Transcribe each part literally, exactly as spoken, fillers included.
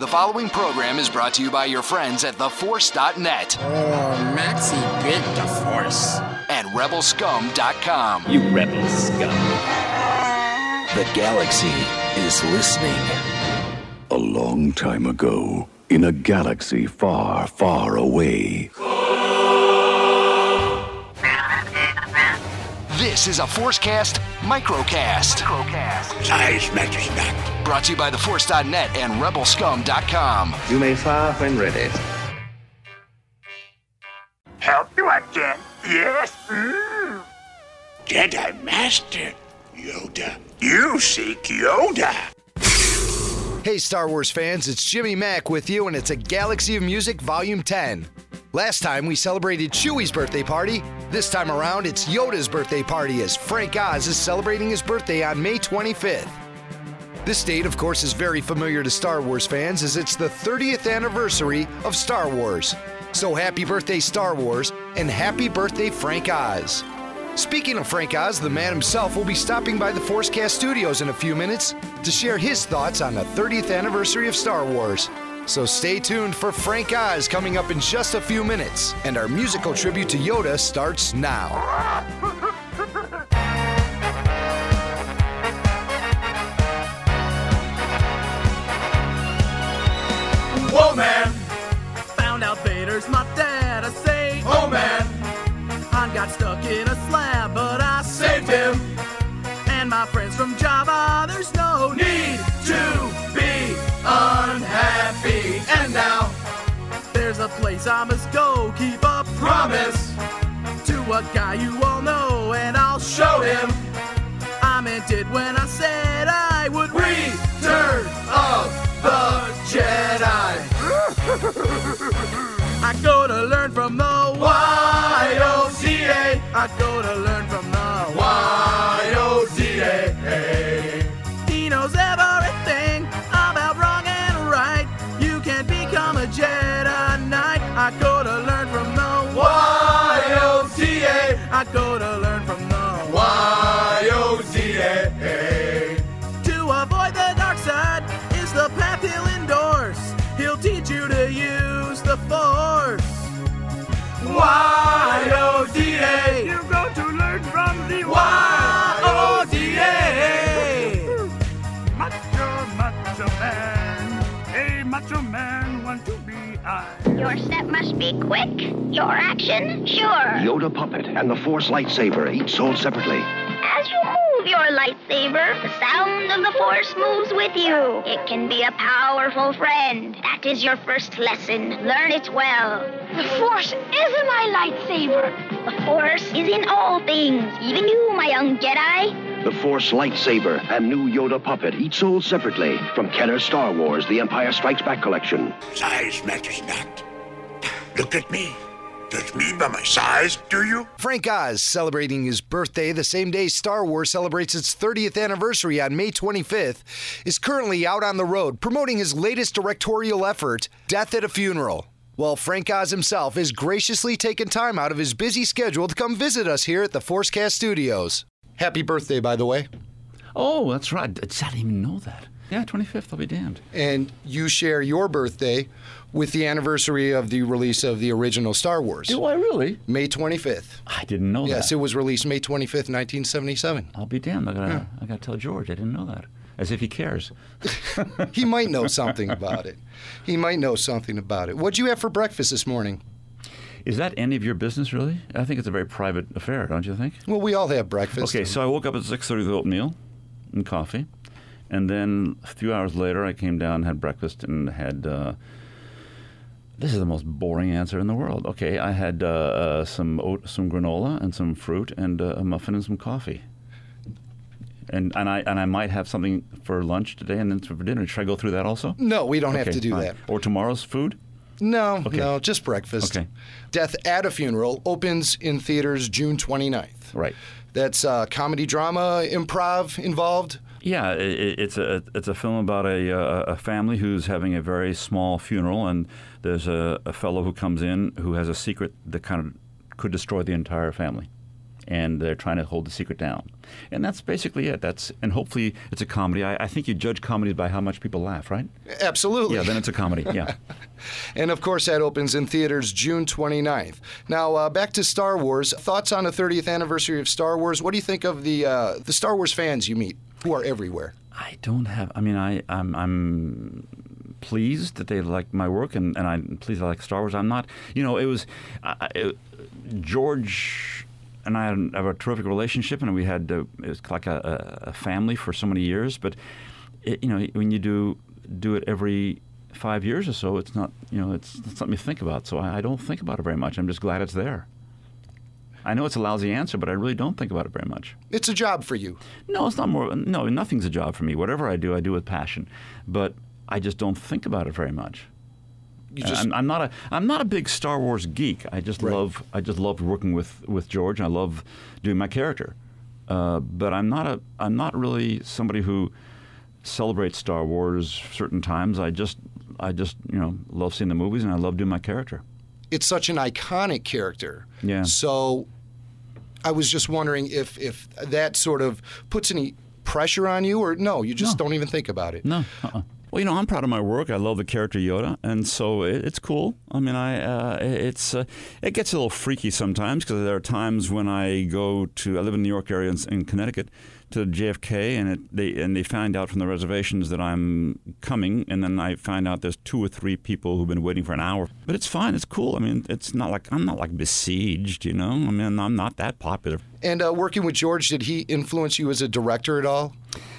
The following program is brought to you by your friends at the force dot net. Oh, Maxie bit the Force. And rebel scum dot com. You rebel scum. The galaxy is listening. A long time ago, in a galaxy far, far away. This is a ForceCast microcast. Microcast. Size matters not. Brought to you by the force dot net and rebel scum dot com. You may fire when ready. Help you again? Yes. Mm. Jedi Master Yoda. You seek Yoda. Hey Star Wars fans, it's Jimmy Mack with you, and it's a Galaxy of Music Volume ten. Last time we celebrated Chewie's birthday party. This time around, it's Yoda's birthday party as Frank Oz is celebrating his birthday on May twenty-fifth. This date, of course, is very familiar to Star Wars fans as it's the thirtieth anniversary of Star Wars. So happy birthday, Star Wars, and happy birthday, Frank Oz. Speaking of Frank Oz, the man himself will be stopping by the ForceCast studios in a few minutes to share his thoughts on the thirtieth anniversary of Star Wars. So stay tuned for Frank Oz coming up in just a few minutes. And our musical tribute to Yoda starts now. Whoa, man! Found out Vader's my dad. I say, oh, man! Han got stuck in a slab, but I saved him. And my friends from Java, there's no need to be unhappy. And now, there's a place I must go, keep a promise to a guy you all know, and I'll show him. I meant it when I said I would return of the Jedi. I go to learn from the Y O C A. I go to learn from the Y O C A. He knows everything about wrong and right. You can become a Jedi Knight. I go to learn from the Y O C A. I go to learn from the Y O C A. To avoid the dark side is the path he'll endorse. He'll teach you to use the Force. Y O D A. You go to learn from the Y O D A. Macho, macho man. Hey, macho man, want to be I. Your step must be quick. Your action, sure. Yoda puppet and the Force lightsaber, each sold separately. As you move your lightsaber, the sound of the Force moves with you. It can be a powerful friend. That is your first lesson. Learn it well. The Force isn't my lightsaber. The Force is in all things, even you, my young Jedi. The Force lightsaber and new Yoda puppet, each sold separately from Kenner's Star Wars, The Empire Strikes Back collection. Size matters not. Look at me. Judge me by my size, do you? Frank Oz celebrating his birthday the same day Star Wars celebrates its thirtieth anniversary on May twenty-fifth, is currently out on the road promoting his latest directorial effort, Death at a Funeral. While Frank Oz himself is graciously taking time out of his busy schedule to come visit us here at the ForceCast studios. Happy birthday, by the way. Oh, that's right. I didn't even know that. Yeah, twenty-fifth, I'll be damned. And you share your birthday with the anniversary of the release of the original Star Wars. Do I really? May twenty-fifth. I didn't know yes, that. Yes, it was released May twenty-fifth, nineteen seventy-seven. I'll be damned. I gotta, yeah. I gotta tell George. I didn't know that. As if he cares. He might know something about it. He might know something about it. What'd you have for breakfast this morning? Is that any of your business, really? I think it's a very private affair, don't you think? Well, we all have breakfast. Okay, so I woke up at six thirty with oatmeal and coffee. And then a few hours later, I came down and had breakfast and had... Uh, this is the most boring answer in the world. Okay, I had uh, uh, some oat, some granola and some fruit and uh, a muffin and some coffee. And and I and I might have something for lunch today and then for dinner. Should I go through that also? No, we don't okay, have to do fine. that. Or tomorrow's food? No, okay. no, just breakfast. Okay. Death at a Funeral opens in theaters June twenty-ninth. Right. That's uh, comedy, drama, improv involved? Yeah, it, it's a it's a film about a a family who's having a very small funeral, and there's a, a fellow who comes in who has a secret that kind of could destroy the entire family. and they're trying to hold the secret down. And that's basically it. That's and hopefully it's a comedy. I, I think you judge comedies by how much people laugh, right? Absolutely. Yeah, then it's a comedy, yeah. And, of course, that opens in theaters June twenty-ninth. Now, uh, back to Star Wars. Thoughts on the thirtieth anniversary of Star Wars? What do you think of the uh, the Star Wars fans you meet, who are everywhere? I don't have. I mean, I I'm, I'm pleased that they like my work, and, and I'm pleased they like Star Wars. I'm not. You know, it was uh, it, George and I had, have a terrific relationship, and we had uh, it was like a, a family for so many years. But it, you know, when you do do it every five years or so, it's not. You know, it's, it's something you think about. So I, I don't think about it very much. I'm just glad it's there. I know it's a lousy answer, but I really don't think about it very much. It's a job for you. No, it's not more. No, nothing's a job for me. Whatever I do, I do with passion. But I just don't think about it very much. You just, I'm, I'm not a. I'm not a big Star Wars geek. I just Right. love. I just love working with, with George. I love doing my character. Uh, but I'm not a. I'm not really somebody who celebrates Star Wars certain times. I just. I just you know love seeing the movies, and I love doing my character. It's such an iconic character. Yeah. So I was just wondering if, if that sort of puts any pressure on you, or no, you just No. don't even think about it. No. Uh-uh. Well, you know, I'm proud of my work. I love the character Yoda, and so it, it's cool. I mean, I uh, it's uh, it gets a little freaky sometimes because there are times when I go to I live in the New York area in, in Connecticut to J F K, and it, they and they find out from the reservations that I'm coming, and then I find out there's two or three people who've been waiting for an hour. But it's fine. It's cool. I mean, it's not like I'm not like besieged. You know, I mean, I'm not that popular. And uh, working with George, did he influence you as a director at all?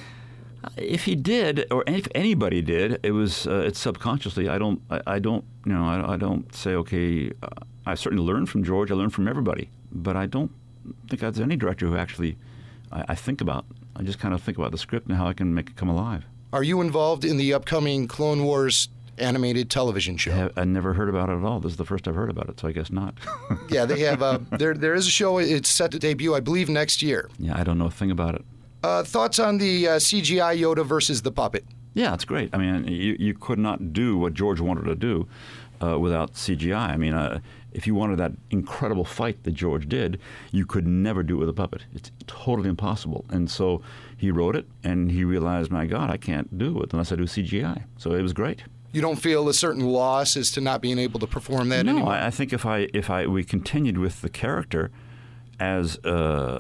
If he did, or if anybody did, it was uh, it's subconsciously. I don't. I, I don't. You know. I, I don't say okay. Uh, I certainly learned from George. I learned from everybody, but I don't think there's any director who actually I, I think about. I just kind of think about the script and how I can make it come alive. Are you involved in the upcoming Clone Wars animated television show? I, have, I never heard about it at all. This is the first I've heard about it, so I guess not. Yeah, they have. Uh, there, there is a show. It's set to debut, I believe, next year. Yeah, I don't know a thing about it. Uh, thoughts on the uh, C G I Yoda versus the puppet? Yeah, it's great. I mean, you, you could not do what George wanted to do uh, without C G I. I mean, uh, if you wanted that incredible fight that George did, you could never do it with a puppet. It's totally impossible. And so he wrote it, and he realized, my God, I can't do it unless I do C G I. So it was great. You don't feel a certain loss as to not being able to perform that no, anymore? I, I think if I if I we continued with the character as uh,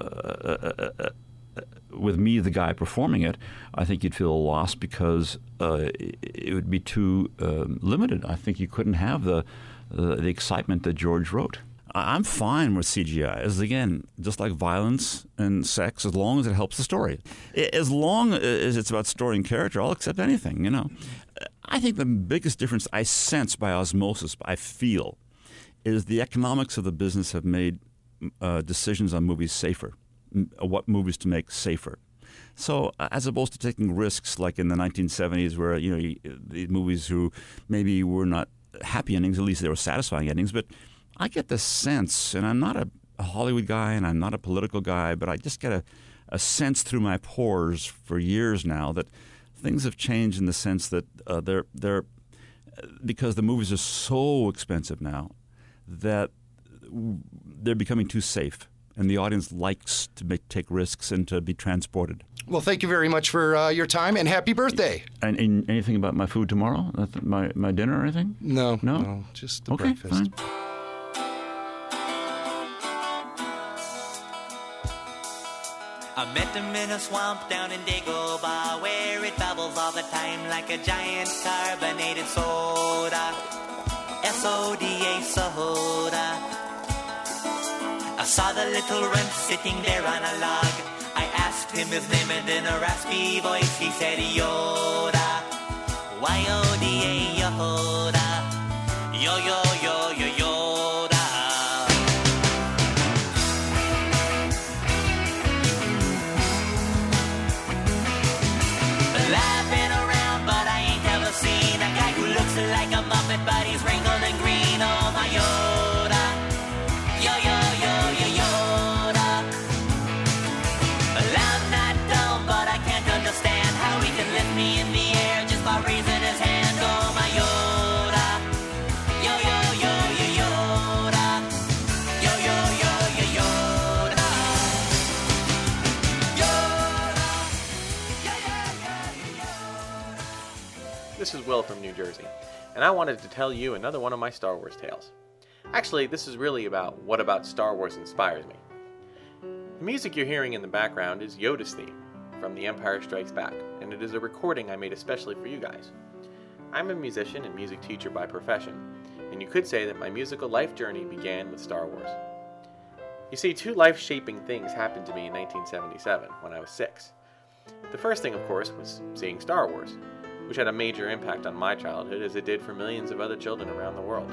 uh, uh, uh, with me, the guy performing it, I think you'd feel a loss because uh, it would be too uh, limited. I think you couldn't have the uh, the excitement that George wrote. I'm fine with C G I, as again, just like violence and sex, as long as it helps the story. As long as it's about story and character, I'll accept anything, you know. I think the biggest difference I sense by osmosis, I feel, is the economics of the business have made uh, decisions on movies safer, m- what movies to make safer. So uh, as opposed to taking risks like in the nineteen seventies where, you know, you, the movies who maybe were not happy endings, at least they were satisfying endings, but I get the sense, and I'm not a, a Hollywood guy and I'm not a political guy, but I just get a, a sense through my pores for years now that things have changed in the sense that uh, they're they're because the movies are so expensive now that they're becoming too safe, and the audience likes to make, take risks and to be transported. Well, thank you very much for uh, your time, and happy birthday. And, and anything about my food tomorrow? My my dinner or anything? No, no, no just the okay, breakfast. Fine. I met him in a swamp down in Dagobah, where it bubbles all the time like a giant carbonated soda. S O D A soda. I saw the little runt sitting there on a log. I asked him his name, and in a raspy voice he said Yoda. Y O D A Yoda. Yo yo yo yo Yoda. Laughing around, but I ain't ever seen a guy who looks like a Muppet, but he's wrinkled and green. Oh my Yoda. Yo yo yo yo Yoda. Well, I'm not dumb, but I can't understand how he can lift me in the air just by raising his hand. Oh my Yoda. Yo yo yo yo Yoda. Yo yo yo yo Yoda. this is Will from New Jersey, and I wanted to tell you another one of my Star Wars tales. Actually, this is really about what about Star Wars inspires me. The music you're hearing in the background is Yoda's theme from The Empire Strikes Back, and it is a recording I made especially for you guys. I'm a musician and music teacher by profession, and you could say that my musical life journey began with Star Wars. You see, two life-shaping things happened to me in nineteen seventy-seven, when I was six. The first thing, of course, was seeing Star Wars, which had a major impact on my childhood as it did for millions of other children around the world.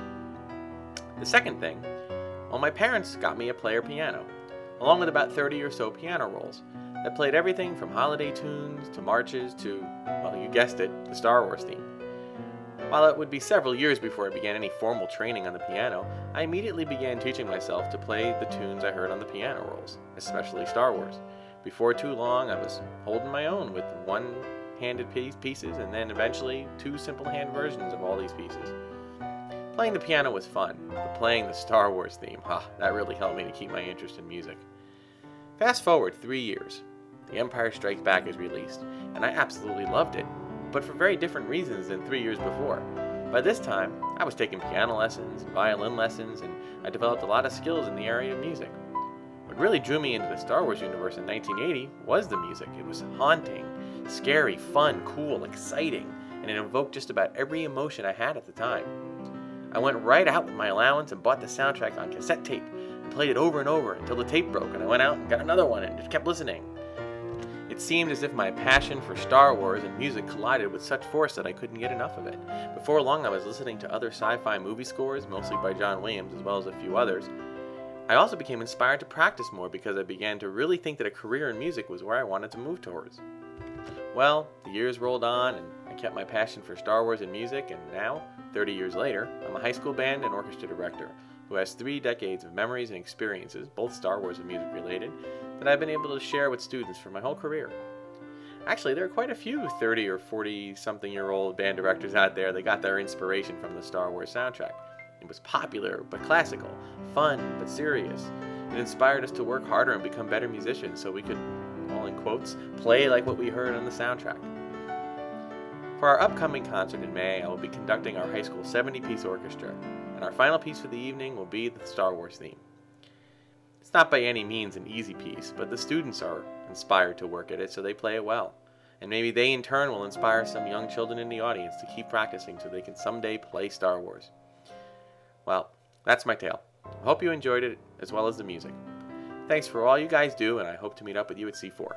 The second thing, well, my parents got me a player piano, along with about thirty or so piano rolls, that played everything from holiday tunes to marches to, well, you guessed it, the Star Wars theme. While it would be several years before I began any formal training on the piano, I immediately began teaching myself to play the tunes I heard on the piano rolls, especially Star Wars. Before too long, I was holding my own with one-handed piece, pieces and then eventually two simple hand versions of all these pieces. Playing the piano was fun, but playing the Star Wars theme, huh, that really helped me to keep my interest in music. Fast forward three years. The Empire Strikes Back is released, and I absolutely loved it, but for very different reasons than three years before. By this time, I was taking piano lessons and violin lessons, and I developed a lot of skills in the area of music. What really drew me into the Star Wars universe in nineteen eighty was the music. It was haunting, scary, fun, cool, exciting, and it evoked just about every emotion I had at the time. I went right out with my allowance and bought the soundtrack on cassette tape and played it over and over until the tape broke, and I went out and got another one and just kept listening. It seemed as if my passion for Star Wars and music collided with such force that I couldn't get enough of it. Before long, I was listening to other sci-fi movie scores, mostly by John Williams as well as a few others. I also became inspired to practice more because I began to really think that a career in music was where I wanted to move towards. Well, the years rolled on and I kept my passion for Star Wars and music, and now, thirty years later, I'm a high school band and orchestra director who has three decades of memories and experiences, both Star Wars and music related, that I've been able to share with students for my whole career. Actually, there are quite a few thirty or forty something year old band directors out there that got their inspiration from the Star Wars soundtrack. It was popular but classical, fun but serious. It inspired us to work harder and become better musicians so we could, all in quotes, play like what we heard on the soundtrack. For our upcoming concert in May, I will be conducting our high school seventy-piece orchestra, and our final piece for the evening will be the Star Wars theme. It's not by any means an easy piece, but the students are inspired to work at it, so they play it well. And maybe they in turn will inspire some young children in the audience to keep practicing so they can someday play Star Wars. Well, that's my tale. I hope you enjoyed it as well as the music. Thanks for all you guys do, and I hope to meet up with you at C four.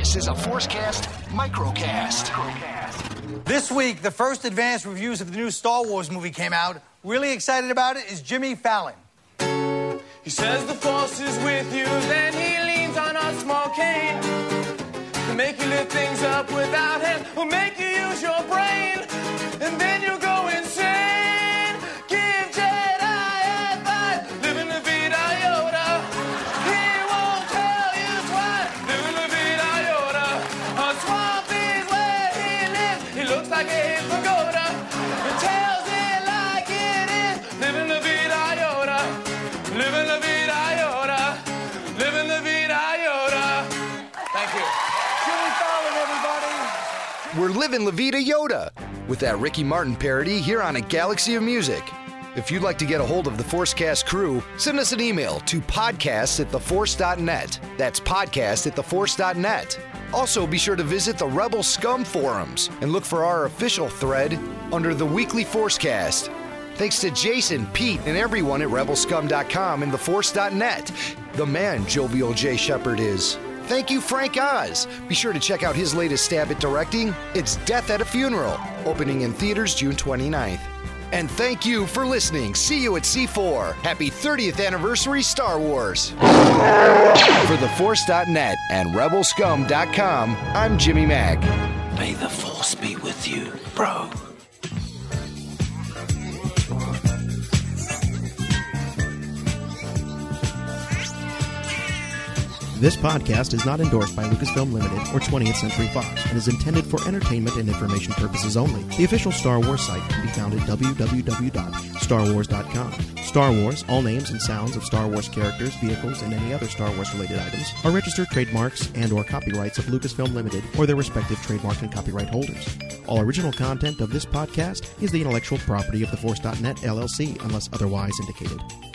This is a ForceCast microcast. This week, the first advanced reviews of the new Star Wars movie came out. Really excited about it is Jimmy Fallon. He says the force is with you, then he leans on a small cane. To make you lift things up without him, will make you use your brain, and then you go insane. Give Jedi advice, live in the Vida Yoda. He won't tell you twice, live in the Vida Yoda. A swamp is where he lives, he looks like a pagoda. He tells it like it is, live in the Vida Yoda. Live in the Vida Yoda. Live in the Vida Yoda. Thank you. Jimmy Fallon, everybody. We're living La Vida Yoda with that Ricky Martin parody here on A Galaxy of Music. If you'd like to get a hold of the ForceCast crew, send us an email to podcast at the force dot net. That's podcast at the force dot net. Also, be sure to visit the Rebel Scum forums and look for our official thread under the Weekly ForceCast. Thanks to Jason, Pete, and everyone at rebel scum dot com and the force dot net. The man Jovial J. Shepard is. Thank you, Frank Oz. Be sure to check out his latest stab at directing. It's Death at a Funeral, opening in theaters June twenty-ninth. And thank you for listening. See you at C four. Happy thirtieth anniversary Star Wars. For the force dot net and rebel scum dot com, I'm Jimmy Mack. May the force be with you, bro. This podcast is not endorsed by Lucasfilm Limited or twentieth Century Fox and is intended for entertainment and information purposes only. The official Star Wars site can be found at w w w dot star wars dot com. Star Wars, all names and sounds of Star Wars characters, vehicles, and any other Star Wars-related items are registered trademarks and or copyrights of Lucasfilm Limited or their respective trademark and copyright holders. All original content of this podcast is the intellectual property of the force dot net L L C unless otherwise indicated.